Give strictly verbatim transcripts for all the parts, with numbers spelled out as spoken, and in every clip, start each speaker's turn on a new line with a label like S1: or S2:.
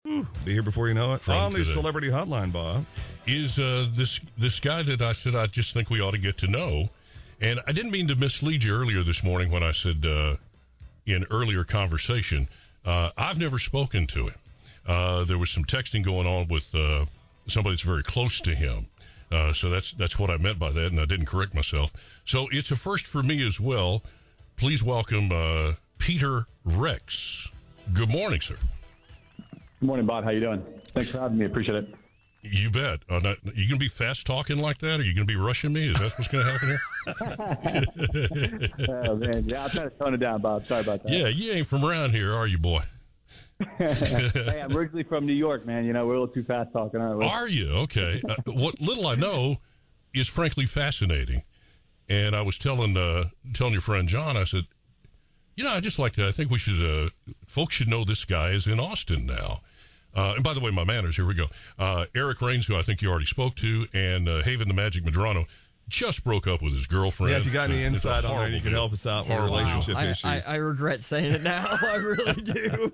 S1: Ooh, be here before you know it.
S2: From
S1: On the
S2: today.
S1: Celebrity Hotline, Bob.
S2: Is uh, this this guy that I said I just think we ought to get to know. And I didn't mean to mislead you earlier this morning when I said uh, in earlier conversation, uh, I've never spoken to him. Uh, there was some texting going on with uh, somebody that's very close to him. Uh, so that's that's what I meant by that, and I didn't correct myself. So it's a first for me as well. Please welcome uh, Peter Rex. Good morning, sir.
S3: Good morning, Bob. How you doing? Thanks for having me. Appreciate it.
S2: You bet. Uh, not, you going to be fast talking like that? Are you going to be rushing me? Is that what's going to happen
S3: here? Oh, man. Yeah, I'll try to tone it down, Bob. Sorry about that.
S2: Yeah, you ain't from around here, are you, boy?
S3: Hey, I'm originally from New York, man. You know, we're a little too fast talking, aren't we?
S2: Are you? Okay. Uh, what little I know is frankly fascinating. And I was telling uh, telling your friend John, I said, you know, I just like to, I think we should, uh, folks should know this guy is in Austin now. Uh, and by the way, my manners, here we go. Uh, Eric Rains, who I think you already spoke to, and uh, Haven the Magic Madrano just broke up with his girlfriend.
S1: Yeah, if you got any
S2: it's
S1: insight on it, you can help us out with relationship
S4: wow.
S1: issues.
S4: I, I, I regret saying it now. I really do.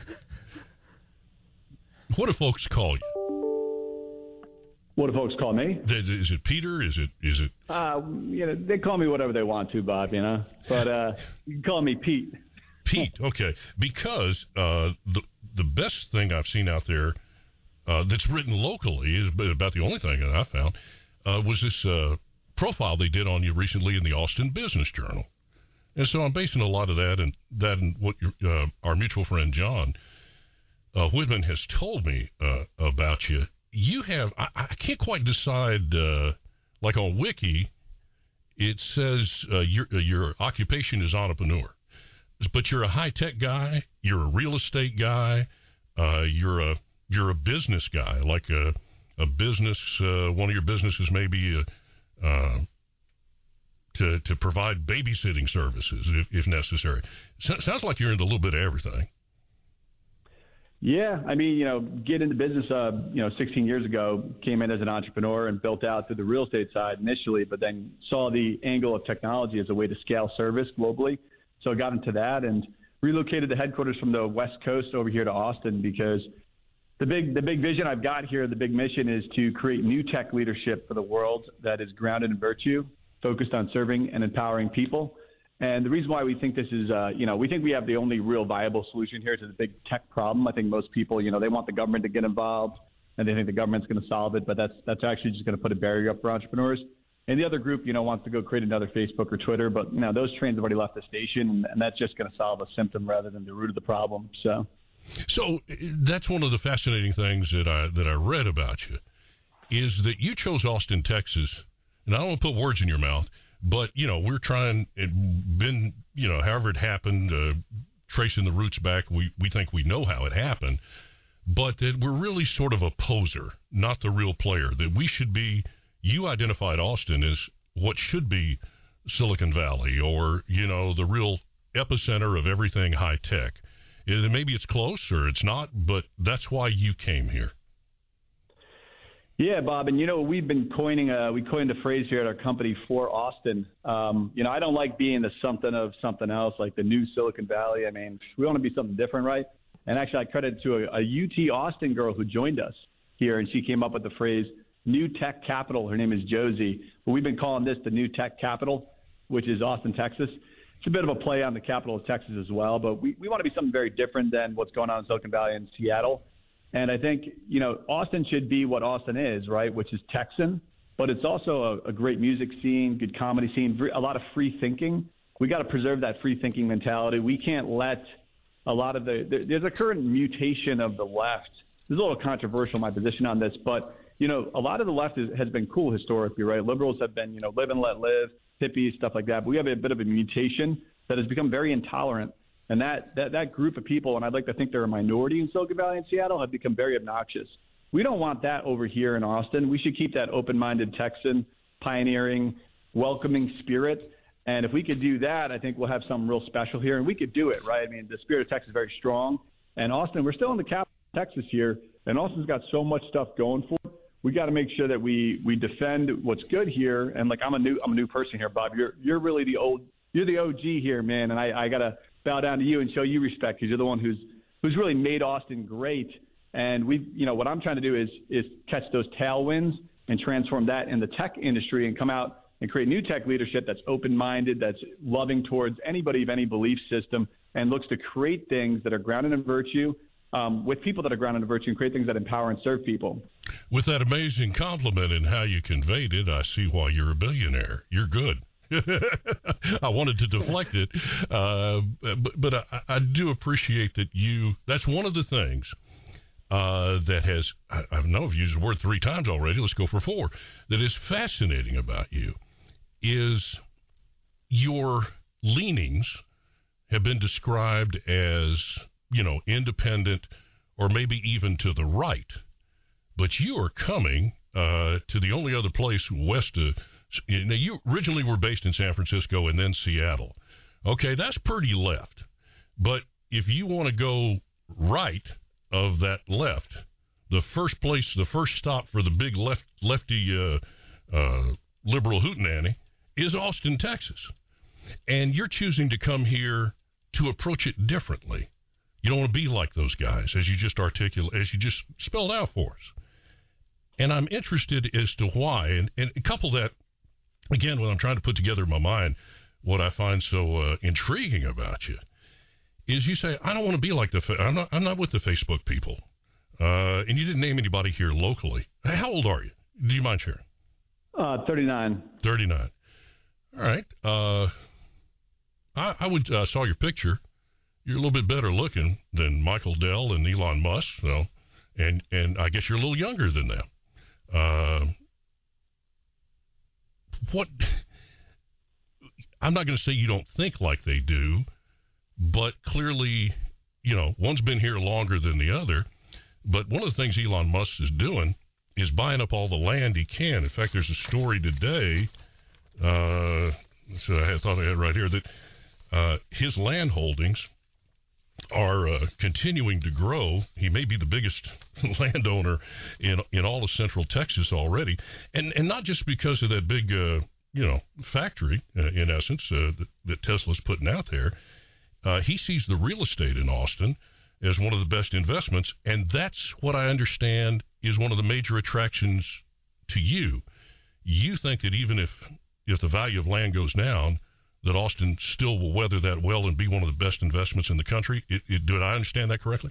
S2: What do folks call you?
S3: What do folks call me?
S2: Is it Peter? Is it? Is it?
S3: Uh, you know, they call me whatever they want to, Bob. You know, but uh, you can call me Pete.
S2: Pete, okay, because uh, the the best thing I've seen out there uh, that's written locally is about the only thing that I found uh, was this uh, profile they did on you recently in the Austin Business Journal, and so I'm basing a lot of that and that and what your, uh, our mutual friend John uh, Whitman has told me uh, about you. You have I, I can't quite decide. Uh, like on Wiki, it says uh, your uh, your occupation is entrepreneur. But you're a high-tech guy, you're a real estate guy, uh, you're a you're a business guy, like a a business, uh, one of your businesses may be uh, uh, to to provide babysitting services if, if necessary. So, sounds like you're into a little bit of everything.
S3: Yeah, I mean, you know, get into business, uh, you know, sixteen years ago, came in as an entrepreneur and built out through the real estate side initially, but then saw the angle of technology as a way to scale service globally. So I got into that and relocated the headquarters from the West Coast over here to Austin because the big the big vision I've got here, the big mission is to create new tech leadership for the world that is grounded in virtue, focused on serving and empowering people. And the reason why we think this is, uh, you know, we think we have the only real viable solution here to the big tech problem. I think most people, you know, they want the government to get involved and they think the government's going to solve it, but that's that's actually just going to put a barrier up for entrepreneurs. And the other group, you know, wants to go create another Facebook or Twitter, but, you know, those trains have already left the station, and that's just going to solve a symptom rather than the root of the problem. So,
S2: so that's one of the fascinating things that I that I read about you is that you chose Austin, Texas, and I don't want to put words in your mouth, but, you know, we're trying, it been, you know, however it happened, uh, tracing the roots back, we, we think we know how it happened, but that we're really sort of a poser, not the real player, that we should be. You identified Austin as what should be Silicon Valley or, you know, the real epicenter of everything high tech. And maybe it's close or it's not, but that's why you came here.
S3: Yeah, Bob. And, you know, we've been coining, a, we coined a phrase here at our company for Austin. Um, you know, I don't like being the something of something else, like the new Silicon Valley. I mean, we want to be something different, right? And actually, I credit it to a, a U T Austin girl who joined us here, and she came up with the phrase, New Tech Capital. Her name is Josie. But we've been calling this the New Tech Capital, which is Austin, Texas. It's a bit of a play on the capital of Texas as well, but we, we want to be something very different than what's going on in Silicon Valley and Seattle. And I think, you know, Austin should be what Austin is, right, which is Texan, but it's also a, a great music scene, good comedy scene, a lot of free thinking. We got to preserve that free thinking mentality. We can't let a lot of the, there's a current mutation of the left. There's a little controversial, my position on this, but you know, a lot of the left is, has been cool historically, right? Liberals have been, you know, live and let live, hippies, stuff like that. But we have a bit of a mutation that has become very intolerant. And that, that, that group of people, and I'd like to think they're a minority in Silicon Valley and Seattle, have become very obnoxious. We don't want that over here in Austin. We should keep that open-minded Texan, pioneering, welcoming spirit. And if we could do that, I think we'll have something real special here. And we could do it, right? I mean, the spirit of Texas is very strong. And Austin, we're still in the capital of Texas here, and Austin's got so much stuff going for it. We got to make sure that we we defend what's good here. And like I'm a new I'm a new person here, Bob. You're you're really the old you're the O G here, man. And I, I got to bow down to you and show you respect because you're the one who's who's really made Austin great. And we, you know, what I'm trying to do is is catch those tailwinds and transform that in the tech industry and come out and create new tech leadership that's open-minded, that's loving towards anybody of any belief system, and looks to create things that are grounded in virtue um, with people that are grounded in virtue, and create things that empower and serve people.
S2: With that amazing compliment and how you conveyed it, I see why you're a billionaire. You're good. I wanted to deflect it, uh, but, but I, I do appreciate that you, that's one of the things uh, that has, I, I know I've used the word three times already, let's go for four, that is fascinating about you is your leanings have been described as, you know, independent or maybe even to the right, but you are coming uh, to the only other place west of, now, you originally were based in San Francisco and then Seattle. Okay, that's pretty left. But if you want to go right of that left, the first place, the first stop for the big left lefty uh, uh, liberal hootenanny is Austin, Texas. And you're choosing to come here to approach it differently. You don't want to be like those guys, as you just articulate, as you just spelled out for us. And I'm interested as to why, and, and couple that, again, when I'm trying to put together in my mind what I find so uh, intriguing about you, is you say, I don't want to be like the, fa- I'm not, I'm not with the Facebook people. Uh, and you didn't name anybody here locally. How old are you? Do you mind sharing?
S3: Uh, thirty-nine.
S2: thirty-nine. All right. Uh, I, I would uh, saw your picture. You're a little bit better looking than Michael Dell and Elon Musk. So, and, and I guess you're a little younger than them. Uh, what, I'm not going to say you don't think like they do, but clearly, you know, one's been here longer than the other. But one of the things Elon Musk is doing is buying up all the land he can. In fact, there's a story today, uh, so I thought I had right here, that uh, his land holdings are uh, continuing to grow. He may be the biggest landowner in in all of Central Texas already, and and not just because of that big uh, you know factory uh, in essence uh, that, that Tesla's putting out there. Uh, he sees the real estate in Austin as one of the best investments, and that's what I understand is one of the major attractions to you. You think that even if if the value of land goes down, that Austin still will weather that well and be one of the best investments in the country. It, it, did I understand that correctly?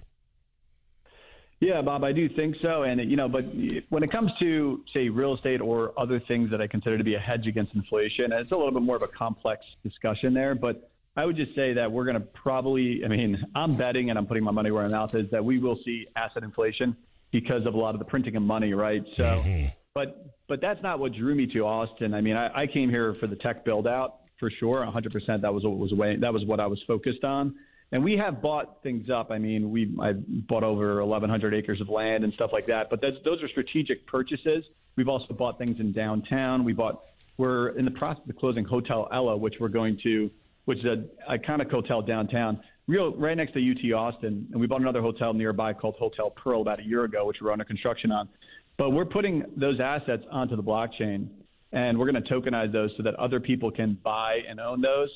S3: Yeah, Bob, I do think so. And, you know, but when it comes to, say, real estate or other things that I consider to be a hedge against inflation, it's a little bit more of a complex discussion there. But I would just say that we're going to probably, I mean, I'm betting and I'm putting my money where my mouth is that we will see asset inflation because of a lot of the printing of money, right? So, mm-hmm. but but that's not what drew me to Austin. I mean, I, I came here for the tech build out. For sure, one hundred percent. That was what was way, that was what I was focused on, and we have bought things up. I mean, we I bought over eleven hundred acres of land and stuff like that. But that's, those are strategic purchases. We've also bought things in downtown. We bought. We're in the process of closing Hotel Ella, which we're going to, which is an iconic hotel downtown, real right next to U T Austin. And we bought another hotel nearby called Hotel Pearl about a year ago, which we're under construction on. But we're putting those assets onto the blockchain. And we're going to tokenize those so that other people can buy and own those.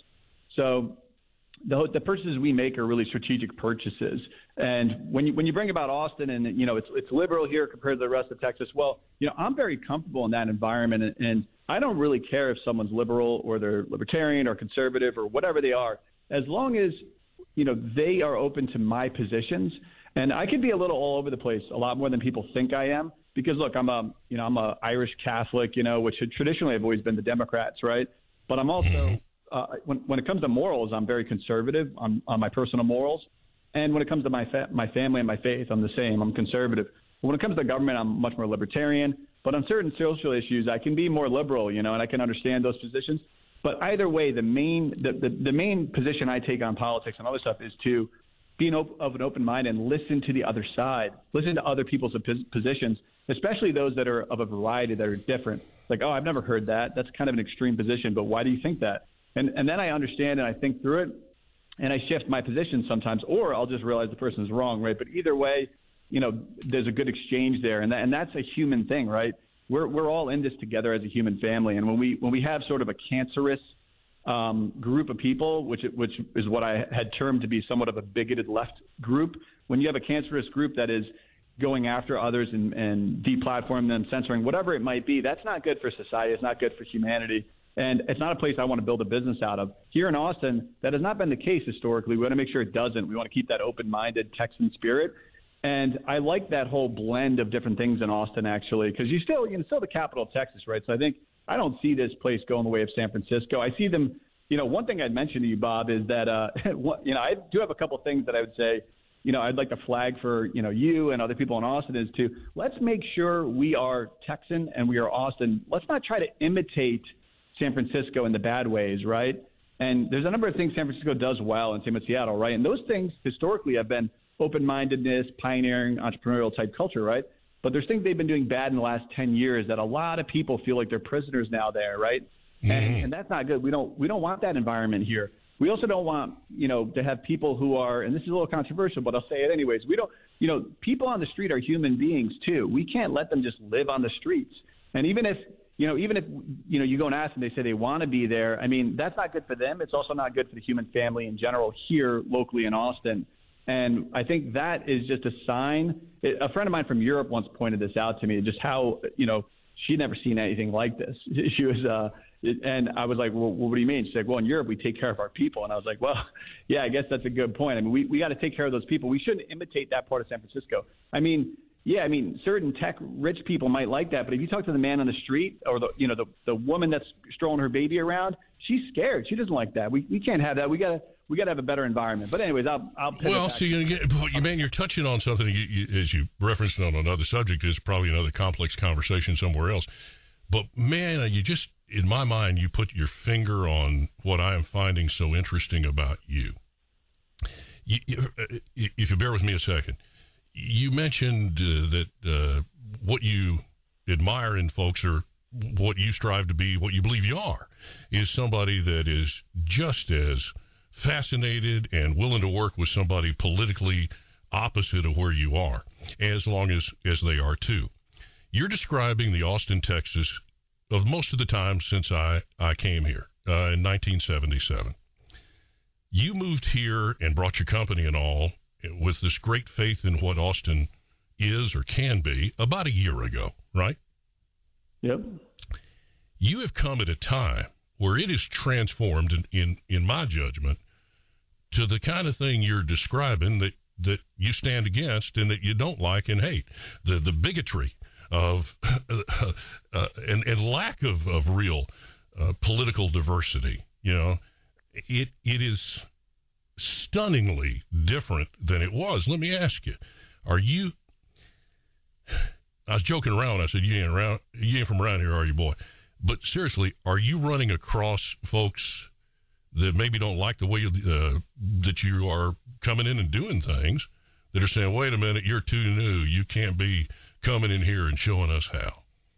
S3: So the, the purchases we make are really strategic purchases. And when you when you bring about Austin and, you know, it's it's liberal here compared to the rest of Texas, well, you know, I'm very comfortable in that environment. And, and I don't really care if someone's liberal or they're libertarian or conservative or whatever they are, as long as, you know, they are open to my positions. And I could be a little all over the place, a lot more than people think I am. Because look, I'm a, you know, I'm a Irish Catholic, you know, which traditionally have always been the Democrats, right? But I'm also, uh, when when it comes to morals, I'm very conservative on, on my personal morals, and when it comes to my fa- my family and my faith, I'm the same. I'm conservative. But when it comes to government, I'm much more libertarian. But on certain social issues, I can be more liberal, you know, and I can understand those positions. But either way, the main the the, the main position I take on politics and other stuff is to be an op- of an open mind and listen to the other side, listen to other people's positions, especially those that are of a variety that are different. Like, oh, I've never heard that. That's kind of an extreme position, but why do you think that? And and then I understand and I think through it, and I shift my position sometimes, or I'll just realize the person is wrong, right? But either way, you know, there's a good exchange there, and that, and that's a human thing, right? We're we're all in this together as a human family, and when we when we have sort of a cancerous um, group of people, which which is what I had termed to be somewhat of a bigoted left group, when you have a cancerous group that is going after others and, and deplatforming them, censoring, whatever it might be. That's not good for society. It's not good for humanity. And it's not a place I want to build a business out of. Here in Austin, that has not been the case historically. We want to make sure it doesn't. We want to keep that open-minded Texan spirit. And I like that whole blend of different things in Austin, actually, because you still, you know, still the capital of Texas, right? So I think I don't see this place going the way of San Francisco. I see them, you know, one thing I'd mention to you, Bob, is that, uh, you know, I do have a couple of things that I would say, you know, I'd like to flag for, you know, you and other people in Austin is to let's make sure we are Texan and we are Austin. Let's not try to imitate San Francisco in the bad ways, right? And there's a number of things San Francisco does well, and same with Seattle, right? And those things historically have been open-mindedness, pioneering, entrepreneurial type culture, right? But there's things they've been doing bad in the last ten years that a lot of people feel like they're prisoners now there, right? Mm-hmm. And, and that's not good. We don't we don't want that environment here. We also don't want, you know, to have people who are, and this is a little controversial, but I'll say it anyways. We don't, you know, people on the street are human beings too. We can't let them just live on the streets. And even if, you know, even if, you know, you go and ask them, they say they want to be there. I mean, that's not good for them. It's also not good for the human family in general here locally in Austin. And I think that is just a sign. A friend of mine from Europe once pointed this out to me, just how, you know, she'd never seen anything like this. She was, uh, and I was like, well, what do you mean? She's like, well, in Europe, we take care of our people. And I was like, well, yeah, I guess that's a good point. I mean, we, we got to take care of those people. We shouldn't imitate that part of San Francisco. I mean, yeah, I mean, certain tech rich people might like that. But if you talk to the man on the street or the, you know, the, the woman that's strolling her baby around, she's scared. She doesn't like that. We we can't have that. We got to we got to have a better environment. But anyways, I'll I'll pivot
S2: well,
S3: back.
S2: see, you man, you're touching on something you, you, as you referenced on another subject is probably another complex conversation somewhere else. But man, you just in my mind, you put your finger on what I am finding so interesting about you. you, you if you bear with me a second, you mentioned uh, that uh, what you admire in folks or what you strive to be, what you believe you are, is somebody that is just as fascinated and willing to work with somebody politically opposite of where you are, as long as, as they are too. You're describing the Austin, Texas of most of the time since I, I came here uh, in nineteen seventy-seven. You moved here and brought your company and all with this great faith in what Austin is or can be about a year ago, right?
S3: Yep.
S2: You have come at a time where it is transformed, in, in, in my judgment, to the kind of thing you're describing that, that you stand against and that you don't like and hate. The the bigotry of uh, and, and lack of, of real uh, political diversity. You know, it it is stunningly different than it was. Let me ask you, are you, I was joking around, I said, you ain't around, you ain't from around here, are you, boy? But seriously, are you running across folks that maybe don't like the way uh, that you are coming in and doing things, that are saying, wait a minute, you're too new, you can't be coming in here and showing us how?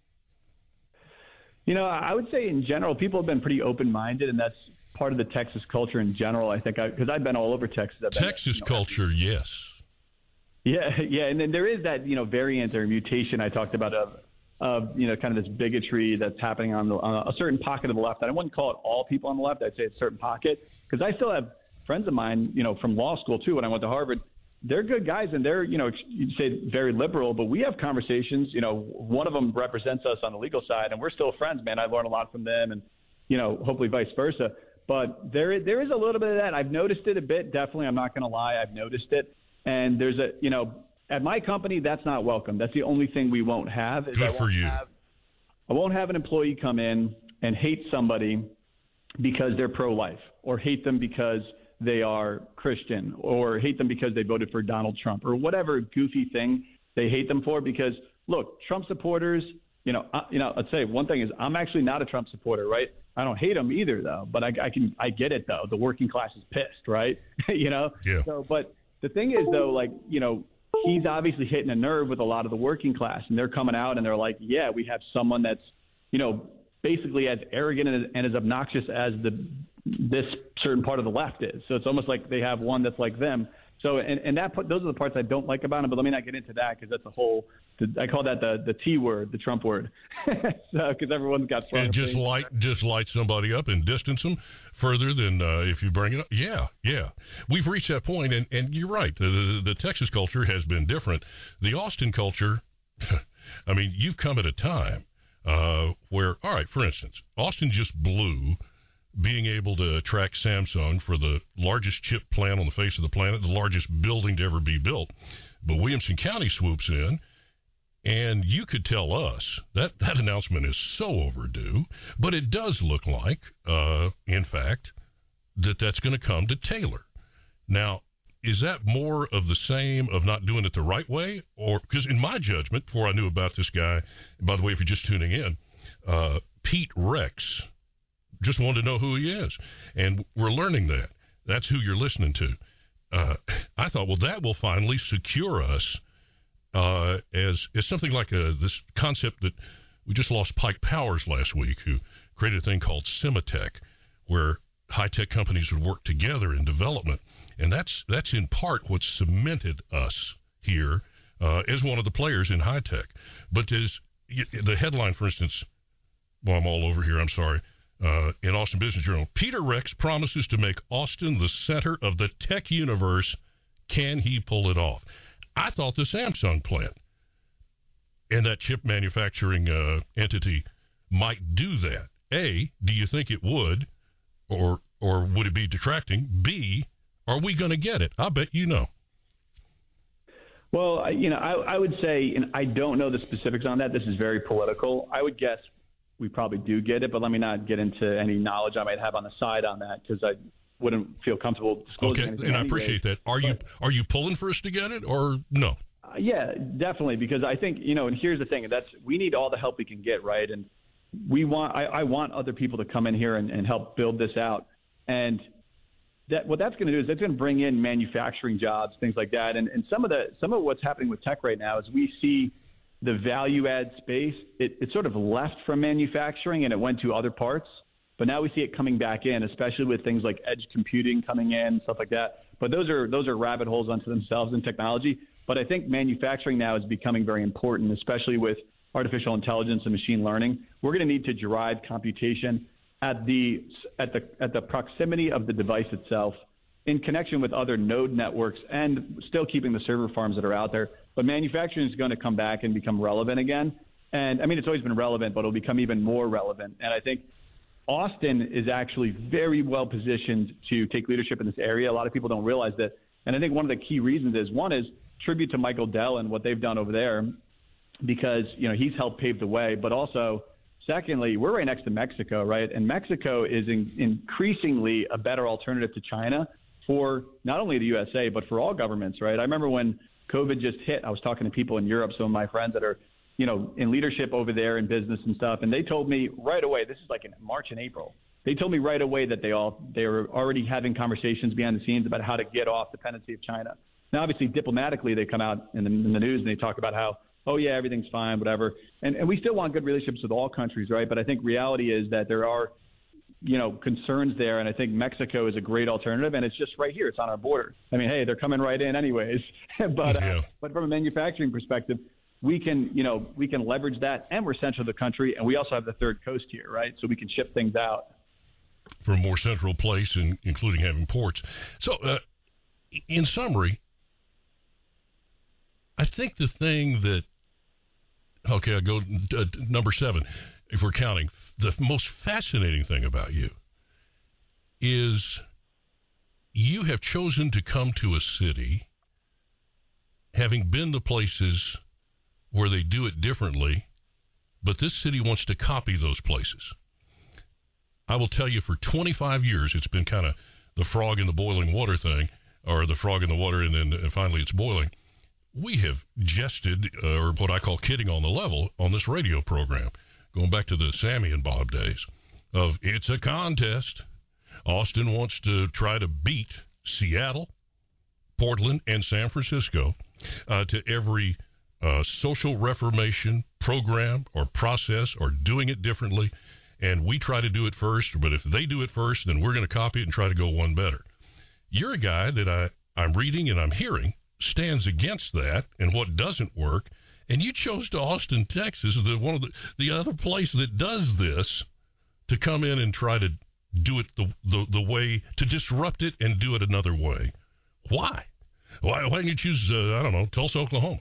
S3: You know, I would say in general, people have been pretty open-minded, and that's part of the Texas culture in general. I think because I've been all over Texas. I've been,
S2: Texas
S3: you know,
S2: culture, yes.
S3: Yeah, yeah, and then there is that, you know, variant or mutation I talked about of, of you know, kind of this bigotry that's happening on, the, on a certain pocket of the left. And I wouldn't call it all people on the left. I'd say it's a certain pocket, because I still have friends of mine, you know, from law school too. When I went to Harvard, they're good guys, and they're, you know, you'd say very liberal, but we have conversations. You know, one of them represents us on the legal side, and we're still friends, man. I've learned a lot from them, and, you know, hopefully vice versa. But there, there is a little bit of that. I've noticed it a bit, definitely. I'm not going to lie. I've noticed it. And there's a, you know, at my company, that's not welcome. That's the only thing we won't have. Is
S2: Good
S3: I won't
S2: for you.
S3: Have, I won't have an employee come in and hate somebody because they're pro-life, or hate them because they are Christian, or hate them because they voted for Donald Trump, or whatever goofy thing they hate them for. Because, look, Trump supporters, you know, I, you know, I'd say one thing is I'm actually not a Trump supporter, right? I don't hate him either, though. But I, I can, I get it, though. The working class is pissed, right? you know.
S2: Yeah.
S3: So, but the thing is, though, like, you know, he's obviously hitting a nerve with a lot of the working class, and they're coming out and they're like, yeah, we have someone that's, you know, basically as arrogant and, and as obnoxious as the this certain part of the left is. So it's almost like they have one that's like them. So, and, and that those are the parts I don't like about him. But let me not get into that because that's a whole. I call that the the T word, the Trump word, because so, everyone's got.
S2: And just light just light somebody up and distance them further than uh, if you bring it up. Yeah, yeah. We've reached that point, and, and you're right. The, the the Texas culture has been different. The Austin culture, I mean, you've come at a time uh, where, all right, for instance, Austin just blew being able to attract Samsung for the largest chip plant on the face of the planet, the largest building to ever be built. But Williamson County swoops in, and you could tell us that that announcement is so overdue, but it does look like, uh, in fact, that that's going to come to Taylor. Now, is that more of the same of not doing it the right way? Or, because in my judgment, before I knew about this guy, and by the way, if you're just tuning in, uh, Pete Rex, just wanted to know who he is. And we're learning that. That's who you're listening to. Uh, I thought, well, that will finally secure us uh, as, as something like a, this concept that we just lost Pike Powers last week, who created a thing called Sematech, where high-tech companies would work together in development. And that's that's in part what cemented us here uh, as one of the players in high-tech. But there's, the headline, for instance, well, I'm all over here, I'm sorry. Uh, in Austin Business Journal, Peter Rex promises to make Austin the center of the tech universe. Can he pull it off? I thought the Samsung plant and that chip manufacturing uh, entity might do that. A, do you think it would, or or would it be detracting? B, are we going to get it? I bet you know.
S3: Well, you know, I, I would say, and I don't know the specifics on that. This is very political. I would guess we probably do get it, but let me not get into any knowledge I might have on the side on that because I wouldn't feel comfortable disclosing
S2: okay,
S3: anything.
S2: And I
S3: anyway.
S2: appreciate that. Are but, you are you pulling for us to get it or no?
S3: Uh, yeah, definitely, because I think, you know, and here's the thing, that's we need all the help we can get, right? And we want I, I want other people to come in here and, and help build this out. And that what that's going to do is that's going to bring in manufacturing jobs, things like that. And and some of the some of what's happening with tech right now is we see the value add space, it, it sort of left from manufacturing and it went to other parts. But now we see it coming back in, especially with things like edge computing coming in, stuff like that. But those are those are rabbit holes unto themselves in technology. But I think manufacturing now is becoming very important, especially with artificial intelligence and machine learning. We're going to need to derive computation at the at the at the proximity of the device itself, in connection with other node networks, and still keeping the server farms that are out there. But manufacturing is going to come back and become relevant again. And I mean, it's always been relevant, but it'll become even more relevant. And I think Austin is actually very well positioned to take leadership in this area. A lot of people don't realize that. And I think one of the key reasons is, one is tribute to Michael Dell and what they've done over there, because, you know, he's helped pave the way. But also, secondly, we're right next to Mexico, right? And Mexico is in, increasingly a better alternative to China for not only the U S A, but for all governments, right? I remember when COVID just hit, I was talking to people in Europe, some of my friends that are, you know, in leadership over there in business and stuff, and they told me right away, this is like in March and April, they told me right away that they all, they were already having conversations behind the scenes about how to get off dependency of China. Now, obviously, diplomatically, they come out in the, in the news and they talk about how, oh, yeah, everything's fine, whatever. And, and we still want good relationships with all countries, right? But I think reality is that there are, you know, concerns there. And I think Mexico is a great alternative. And it's just right here. It's on our border. I mean, hey, they're coming right in anyways. but
S2: yeah.
S3: uh, but from a manufacturing perspective, we can, you know, we can leverage that. And we're central to the country. And we also have the third coast here, right? So we can ship things out.
S2: From a more central place, and including having ports. So uh, in summary, I think the thing that, okay, I go uh, number seven, if we're counting, the most fascinating thing about you is you have chosen to come to a city, having been to places where they do it differently, but this city wants to copy those places. I will tell you, for twenty-five years, it's been kind of the frog in the boiling water thing, or the frog in the water and then and finally it's boiling. We have jested, uh, or what I call kidding on the level, on this radio program, going back to the Sammy and Bob days, of it's a contest. Austin wants to try to beat Seattle, Portland, and San Francisco uh, to every uh, social reformation program or process or doing it differently. And we try to do it first, but if they do it first, then we're going to copy it and try to go one better. You're a guy that I, I'm reading and I'm hearing stands against that and what doesn't work. And you chose to Austin, Texas, the one of the, the other place that does this, to come in and try to do it the, the, the way, to disrupt it and do it another way. Why? Why, why didn't you choose, uh, I don't know, Tulsa, Oklahoma?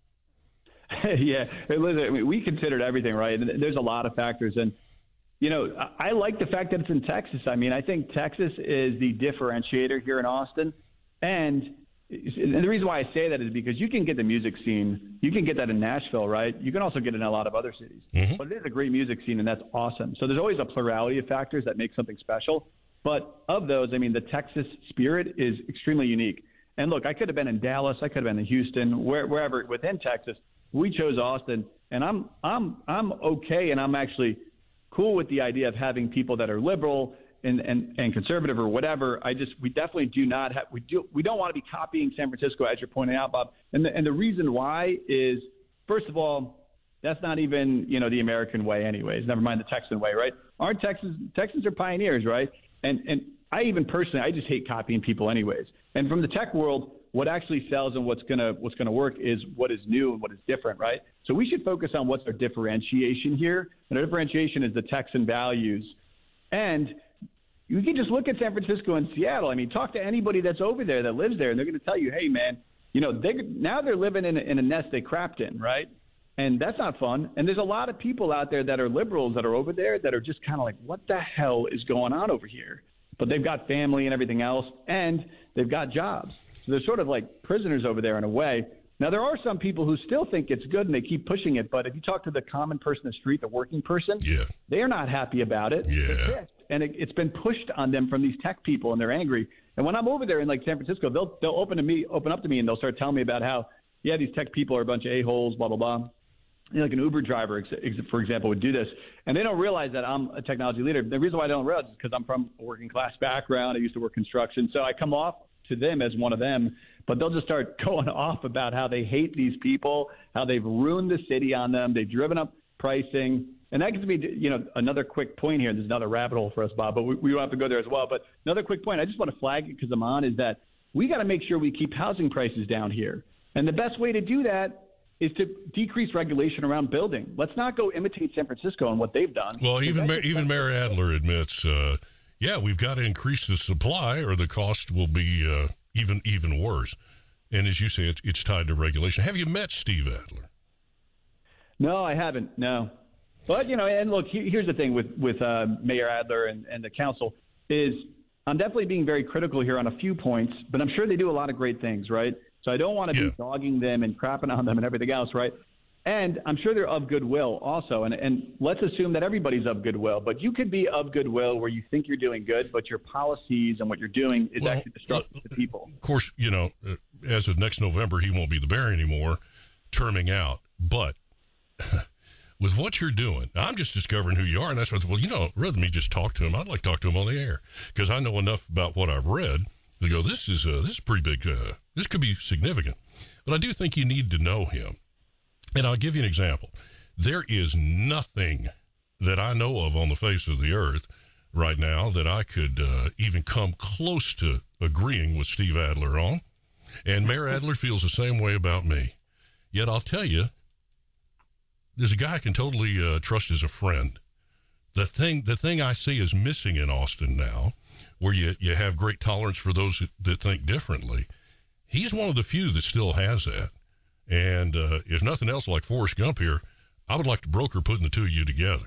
S3: yeah, listen, I mean, we considered everything, right? And there's a lot of factors. And, you know, I, I like the fact that it's in Texas. I mean, I think Texas is the differentiator here in Austin. And, and the reason why I say that is because you can get the music scene. You can get that in Nashville, right? You can also get it in a lot of other cities. Mm-hmm. But it is a great music scene, and that's awesome. So there's always a plurality of factors that make something special. But of those, I mean, the Texas spirit is extremely unique. And, look, I could have been in Dallas. I could have been in Houston, where, wherever within Texas. We chose Austin, and I'm I'm I'm okay, and I'm actually cool with the idea of having people that are liberal and, and, and conservative or whatever. I just we definitely do not have we do we don't want to be copying San Francisco, as you're pointing out, Bob. And the, and the reason why is, first of all, that's not even you know the American way, anyways. Never mind the Texan way, right? Our Texans Texans are pioneers, right? And and I even personally, I just hate copying people, anyways. And from the tech world, what actually sells and what's gonna what's gonna work is what is new and what is different, right? So we should focus on what's our differentiation here. And our differentiation is the Texan values. And you can just look at San Francisco and Seattle. I mean, talk to anybody that's over there that lives there, and they're going to tell you, hey, man, you know, they now they're living in a, in a nest they crapped in, right? And that's not fun. And there's a lot of people out there that are liberals that are over there that are just kind of like, what the hell is going on over here? But they've got family and everything else, and they've got jobs. So they're sort of like prisoners over there in a way. Now, there are some people who still think it's good and they keep pushing it. But if you talk to the common person in the street, the working person,
S2: yeah.
S3: they are not happy about it.
S2: Yeah.
S3: They're pissed. And it, it's been pushed on them from these tech people, and they're angry. And when I'm over there in like San Francisco, they'll they'll open to me, open up to me, and they'll start telling me about how, yeah, these tech people are a bunch of a-holes, blah, blah, blah. You know, like an Uber driver, for example, would do this. And they don't realize that I'm a technology leader. The reason why I don't realize is because I'm from a working class background. I used to work construction. So I come off to them as one of them, but they'll just start going off about how they hate these people, how they've ruined the city on them. They've driven up pricing. And that gives me, you know, another quick point here. There's another rabbit hole for us, Bob, but we, we don't have to go there as well. But another quick point, I just want to flag it because I'm on, is that we got to make sure we keep housing prices down here. And the best way to do that is to decrease regulation around building. Let's not go imitate San Francisco and what they've done.
S2: Well, even Ma- even Mayor Adler admits, uh, yeah, we've got to increase the supply or the cost will be uh, even even worse. And as you say, it's, it's tied to regulation. Have you met Steve Adler?
S3: No, I haven't, no. But, you know, and look, here's the thing with, with uh, Mayor Adler and, and the council is I'm definitely being very critical here on a few points, but I'm sure they do a lot of great things, right? So I don't want to yeah. be dogging them and crapping on them and everything else, right? And I'm sure they're of goodwill also. And, and let's assume that everybody's of goodwill. But you could be of goodwill where you think you're doing good, but your policies and what you're doing is well, actually destructive to people.
S2: Of course, you know, uh, as of next November, he won't be the mayor anymore, terming out. But with what you're doing, I'm just discovering who you are. And that's what, well, you know, rather than me just talk to him, I'd like to talk to him on the air because I know enough about what I've read to go, this is uh, this is pretty big. Uh, this could be significant. But I do think you need to know him. And I'll give you an example. There is nothing that I know of on the face of the earth right now that I could uh, even come close to agreeing with Steve Adler on. And Mayor Adler feels the same way about me. Yet I'll tell you, there's a guy I can totally uh, trust as a friend. The thing, the thing I see is missing in Austin now, where you, you have great tolerance for those that, that think differently. He's one of the few that still has that. And uh, if nothing else, like Forrest Gump here, I would like to broker putting the two of you together.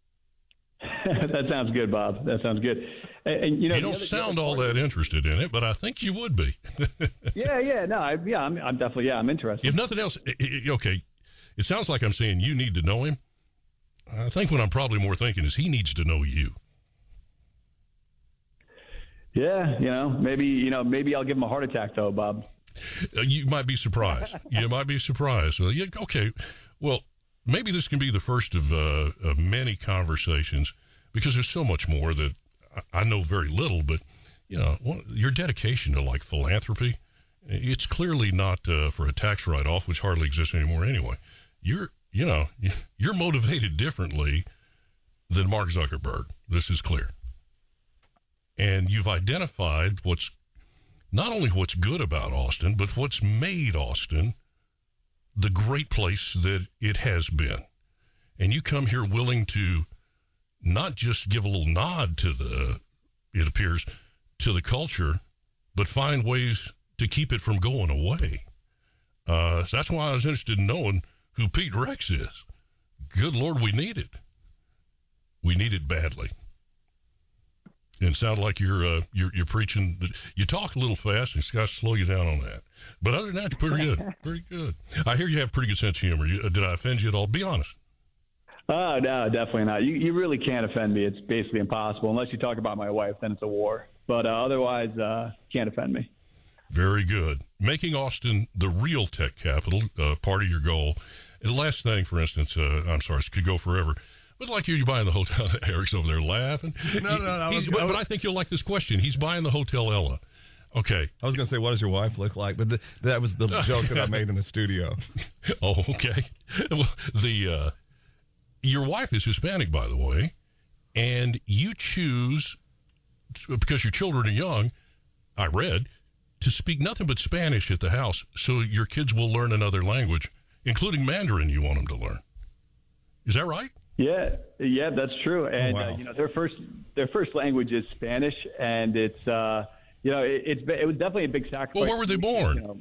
S3: That sounds good, Bob. That sounds good. And, and you know,
S2: you don't other, sound all that interested in it, but I think you would be.
S3: yeah, yeah, no, I, yeah, I'm, I'm definitely, yeah, I'm interested.
S2: If nothing else, it, it, okay, it sounds like I'm saying you need to know him. I think what I'm probably more thinking is he needs to know you.
S3: Yeah, you know, maybe, you know, maybe I'll give him a heart attack though, Bob.
S2: Uh, you might be surprised. You might be surprised. Uh, yeah, okay, well, maybe this can be the first of, uh, of many conversations because there's so much more that I, I know very little. But you know, one, your dedication to like philanthropy, it's clearly not uh, for a tax write-off, which hardly exists anymore anyway. You're, you know, you're motivated differently than Mark Zuckerberg. This is clear, and you've identified what's not only what's good about Austin, but what's made Austin the great place that it has been. And you come here willing to not just give a little nod to the, it appears, to the culture, but find ways to keep it from going away. Uh, so that's why I was interested in knowing who Pete Rex is. Good Lord, we need it. We need it badly. And it sounds like you're, uh, you're you're preaching. You talk a little fast, and it's got to slow you down on that. But other than that, you're pretty good. Pretty good. I hear you have pretty good sense of humor. You, uh, did I offend you at all? Be honest.
S3: Oh, no, definitely not. You you really can't offend me. It's basically impossible. Unless you talk about my wife, then it's a war. But uh, otherwise, uh, can't offend me.
S2: Very good. Making Austin the real tech capital, uh, part of your goal. And the last thing, for instance, uh, I'm sorry, this could go forever. But like you, you're buying the hotel. Eric's over there laughing.
S1: No, no, no. I was,
S2: but,
S1: I was,
S2: but I think you'll like this question. He's buying the Hotel Ella. Okay.
S1: I was going to say, what does your wife look like? But the, that was the joke that I made in the studio.
S2: Oh, okay. Well, the uh, your wife is Hispanic, by the way, and you choose, because your children are young, I read, to speak nothing but Spanish at the house, so your kids will learn another language, including Mandarin. You want them to learn. Is that right?
S3: Yeah, yeah, that's true. And
S1: oh, wow.
S3: uh, you know, their first their first language is Spanish, and it's uh, you know, it, it's it was definitely a big sacrifice.
S2: Well, where were they born?
S3: You know,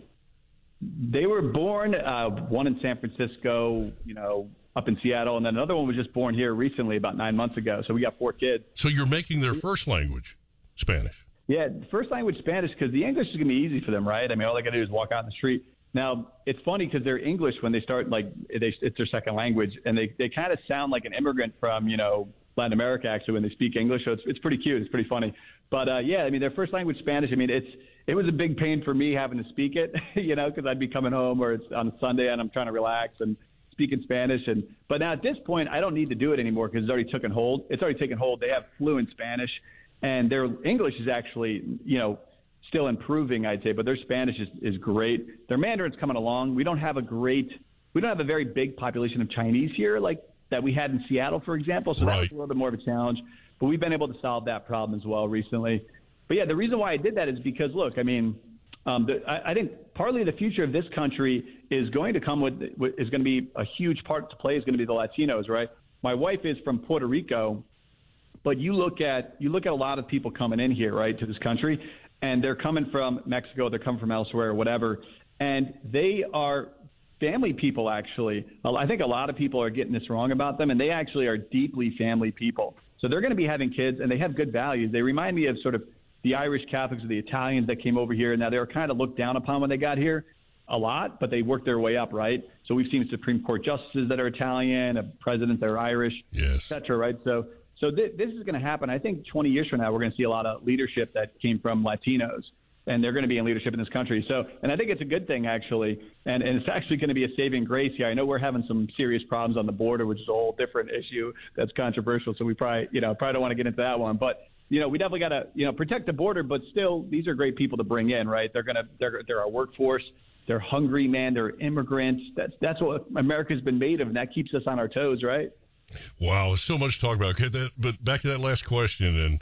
S3: they were born uh, one in San Francisco, you know, up in Seattle, and then another one was just born here recently, about nine months ago. So we got four kids.
S2: So you're making their first language Spanish?
S3: Yeah, first language Spanish, because the English is going to be easy for them, right? I mean, all they got to do is walk out in the street. Now, it's funny because they're English when they start, like, they, it's their second language, and they, they kind of sound like an immigrant from, you know, Latin America, actually, when they speak English. So it's, it's pretty cute. It's pretty funny. But, uh, yeah, I mean, their first language Spanish, I mean, it's it was a big pain for me having to speak it, you know, because I'd be coming home or it's on a Sunday and I'm trying to relax and speak in Spanish. And But now at this point, I don't need to do it anymore because it's already taken hold. It's already taken hold. They have fluent Spanish, and their English is actually, you know, still improving, I'd say, but their Spanish is, is great. Their Mandarin's coming along. We don't have a great, we don't have a very big population of Chinese here like that we had in Seattle, for example. So
S2: right.
S3: That was a little bit more of a challenge, but we've been able to solve that problem as well recently. But yeah, the reason why I did that is because, look, I mean, um, the, I, I think partly the future of this country is going to come with, with is going to be a huge part to play is going to be the Latinos, right? My wife is from Puerto Rico, but you look at you look at a lot of people coming in here, right, to this country. And they're coming from Mexico, they're coming from elsewhere, or whatever, and they are family people, actually. I think a lot of people are getting this wrong about them, and they actually are deeply family people. So they're going to be having kids, and they have good values. They remind me of sort of the Irish Catholics or the Italians that came over here. Now, they were kind of looked down upon when they got here a lot, but they worked their way up, right? So we've seen Supreme Court justices that are Italian, presidents that are Irish,
S2: yes.
S3: et cetera, right? So So th- this is going to happen. I think twenty years from now, we're going to see a lot of leadership that came from Latinos, and they're going to be in leadership in this country. So, and I think it's a good thing, actually, and, and it's actually going to be a saving grace here. I know we're having some serious problems on the border, which is a whole different issue that's controversial. So we probably, you know, probably don't want to get into that one. But, you know, we definitely got to, you know, protect the border. But still, these are great people to bring in, right? They're going to, they're, they're our workforce. They're hungry, man. They're immigrants. That's that's what America's been made of, and that keeps us on our toes, right?
S2: Wow, so much to talk about. Okay, that, but back to that last question, and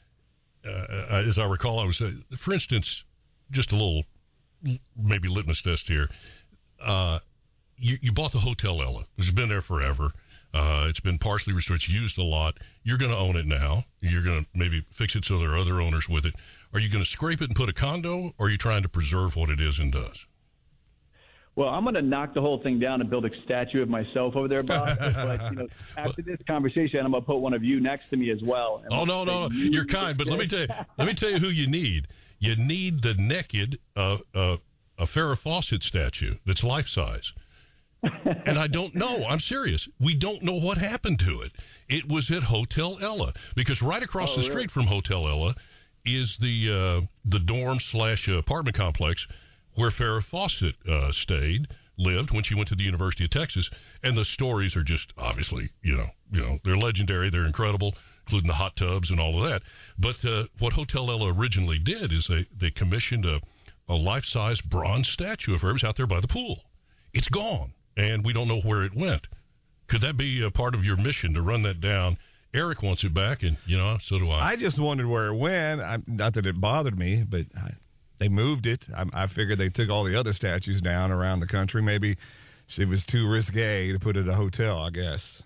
S2: uh, as I recall, I was, uh, for instance, just a little maybe litmus test here. Uh, you, you bought the Hotel Ella. It's been there forever. Uh, it's been partially restored. It's used a lot. You're going to own it now. You're going to maybe fix it so there are other owners with it. Are you going to scrape it and put a condo, or are you trying to preserve what it is and does?
S3: Well, I'm going to knock the whole thing down and build a statue of myself over there, Bob. But, you know, after this conversation, I'm going to put one of you next to me as well.
S2: Oh, no, no, no. You're kind, but let me tell you, let me tell you who you need. You need the naked uh, uh, a Farrah Fawcett statue that's life-size. And I don't know. I'm serious. We don't know what happened to it. It was at Hotel Ella, because right across
S3: oh,
S2: the
S3: really?
S2: street from Hotel Ella is the uh, the dorm slash apartment complex where Farrah Fawcett uh, stayed, lived when she went to the University of Texas, and the stories are just obviously, you know, you know, they're legendary, they're incredible, including the hot tubs and all of that. But uh, what Hotel Ella originally did is they they commissioned a a life-size bronze statue of her. It was out there by the pool. It's gone, and we don't know where it went. Could that be a part of your mission to run that down? Eric wants it back, and you know, so do I.
S1: I just wondered where it went. I, not that it bothered me, but I, they moved it. I, I figured they took all the other statues down around the country. Maybe it was too risque to put it at a hotel, I guess.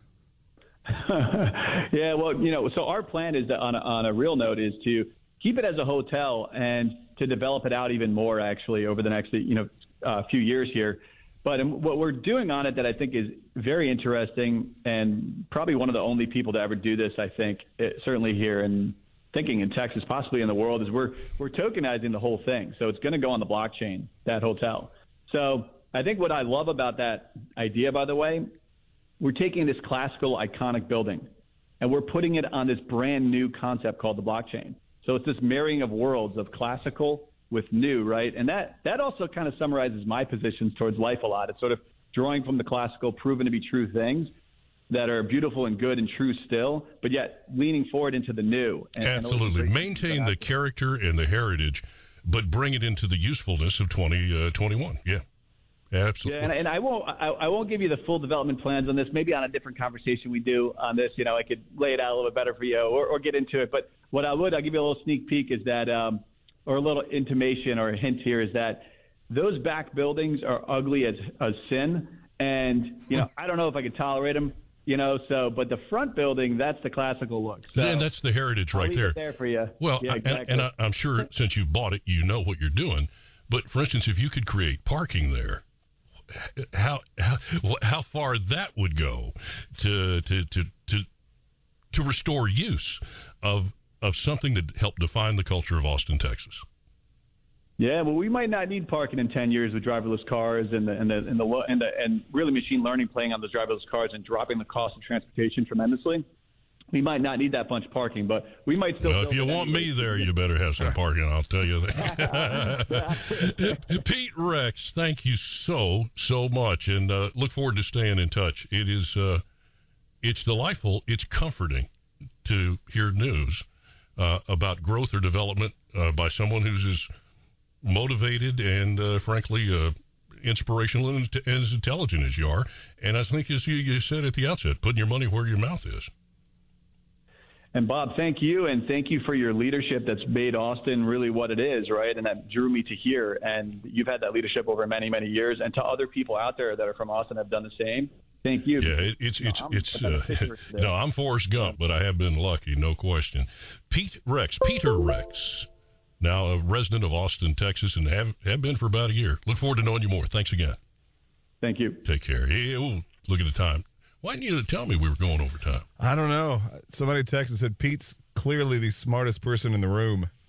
S3: Yeah, well, you know, so our plan is to, on a, on a real note is to keep it as a hotel and to develop it out even more, actually, over the next, you know, uh, few years here. But um, what we're doing on it that I think is very interesting, and probably one of the only people to ever do this, I think, it, certainly here and thinking in Texas, possibly in the world, is we're we're tokenizing the whole thing. So it's going to go on the blockchain, that hotel. So I think what I love about that idea, by the way, we're taking this classical, iconic building, and we're putting it on this brand new concept called the blockchain. So it's this marrying of worlds of classical with new, right? And that, that also kind of summarizes my positions towards life a lot. It's sort of drawing from the classical, proven to be true things that are beautiful and good and true still, but yet leaning forward into the new. And,
S2: Absolutely.
S3: And
S2: maintain the character and the heritage, but bring it into the usefulness of twenty twenty-one. Yeah. Absolutely.
S3: Yeah, and, and I won't I, I won't give you the full development plans on this. Maybe on a different conversation we do on this, you know, I could lay it out a little bit better for you or, or get into it. But what I would, I'll give you a little sneak peek is that, um, or a little intimation or a hint here is that those back buildings are ugly as, as sin. And, you know, I don't know if I could tolerate them, you know, so, but the front building, that's the classical look. So
S2: then that's the heritage right
S3: I'll leave
S2: there.
S3: It there for you.
S2: Well,
S3: yeah,
S2: I,
S3: exactly.
S2: and, and I, I'm sure since you bought it, you know what you're doing. But for instance, if you could create parking there, how how, how far that would go to to to to, to restore use of of something that helped define the culture of Austin, Texas.
S3: Yeah, well, we might not need parking in ten years with driverless cars and the and the and the and, the, and really machine learning playing on those driverless cars and dropping the cost of transportation tremendously. We might not need that bunch parking, but we might still.
S2: Well, if you want me there, you better have some parking. I'll tell you that. Pete Rex, thank you so so much, and uh, look forward to staying in touch. It is uh, it's delightful. It's comforting to hear news uh, about growth or development uh, by someone who's as motivated and, uh, frankly, uh, inspirational and as intelligent as you are. And I think, as you, you said at the outset, putting your money where your mouth is.
S3: And Bob, thank you, and thank you for your leadership that's made Austin really what it is, right? And that drew me to here. And you've had that leadership over many, many years. And to other people out there that are from Austin have done the same. Thank you.
S2: Yeah, it, it's it's
S3: no,
S2: it's. Uh, no, I'm Forrest Gump, but I have been lucky, no question. Pete Rex, Peter Rex, now a resident of Austin, Texas, and have have been for about a year. Look forward to knowing you more. Thanks again.
S3: Thank you.
S2: Take care. Hey, ooh, look at the time. Why didn't you tell me we were going over time?
S1: I don't know. Somebody texted and said Pete's clearly the smartest person in the room.